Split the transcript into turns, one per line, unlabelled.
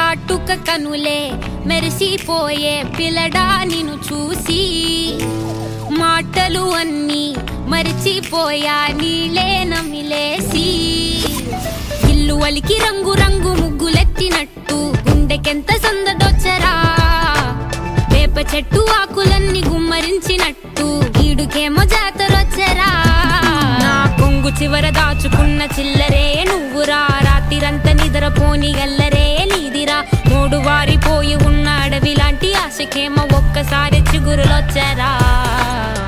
కాటుక కనులే మెరిసిపోయే పిల్లడా నిన్ను చూసి మాటలు అన్నీ మరిచిపోయా నీలే నమిలేసి ఇల్లు వలికి రంగు రంగు ముగ్గులెత్తినట్టు గుండెకెంత సందడొచ్చరా వేప చెట్టు ఆకులన్నీ గుమ్మరించినట్టు ఈడుకేమో జాతరొచ్చరా నా కొంగు చివర దాచుకున్న చిల్లరే నువ్వురా రాత్రిరంతా నిద్రపోని గల్లరే నీదిరా మూడు వారిపోయి ఉన్న అడవి లాంటి ఆశకేమో ఒక్కసారి చిగురులొచ్చరా